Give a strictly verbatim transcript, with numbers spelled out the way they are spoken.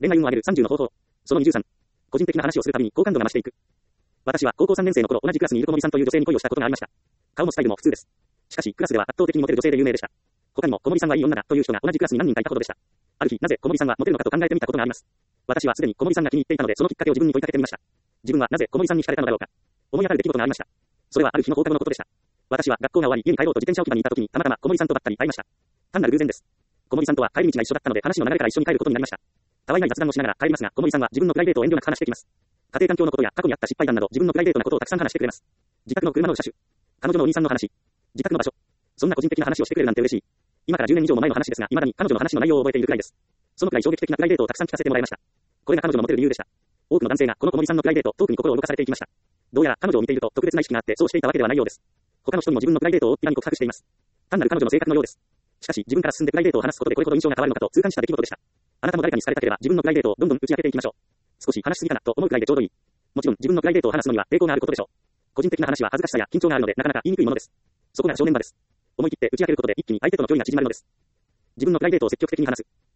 恋愛運を上げるさんじゅうの方法。そのにじゅうさん。個人的な話をするたびに好感度が増していく。私は高校さんねん生の頃、同じクラスにいる小森さんという女性に恋をしたことがありました。顔もスタイルも普通です。しかし、クラスでは圧倒的にモテる女性で有名でした。他にも小森さんはいい女だという人が同じクラスに何人かいたほどでした。ある日、なぜ小森さんはモテるのかと考えてみたことがあります。私はすでに小森さんが気に入っていたので、そのきっかけを自分に問いかけてみました。自分はなぜ小森さんに惹かれたのだろうか。思い当たる出来事がありました。それはある日の放課後のことでした。私は学校が終わり家に帰ろうと自転車置き場にいた時にたまたま小森さんとばったり会いました。単なる偶然です。小森さんとは帰り道が一緒だったので話の流れから一緒に帰ることになりました。たわいない雑談をしながら帰りますが、小森さんは自分のプライベートを遠慮なく話してきます。家庭環境のことや過去にあった失敗談など自分のプライベートなことをたくさん話してくれます。自宅の車の車種、彼女のお兄さんの話、自宅の場所、そんな個人的な話をしてくれるなんて嬉しい。今からじゅうねん以上も前の話ですが、未だに彼女の話の内容を覚えているくらいです。そのくらい衝撃的なプライベートをたくさん聞かせてもらいました。これが彼女のモテる理由でした。多くの男性がこの小森さんのプライベート、トークに心を動かされていきました。どうやら彼女を見ていると特別な意識があってそうしていたわけではないようです。他の人にも自分のプライベートを大っぴらに告白しています。単なる彼女の性格のようです。しかし自分から進んでプライベートを話すことでこれほど印象が変わるのかと痛感した出来事でした。あなたも誰かに好かれたければ自分のプライベートをどんどん打ち明けていきましょう。少し話しすぎかなと思うくらいでちょうどいい。もちろん自分のプライベートを話すのには抵抗があることでしょう。個人的な話は恥ずかしさや緊張があるのでなかなか言いにくいものです。そこが正念場です。思い切って打ち明けることで一気に相手との距離が縮まるのです。自分のプライベートを積極的に話す。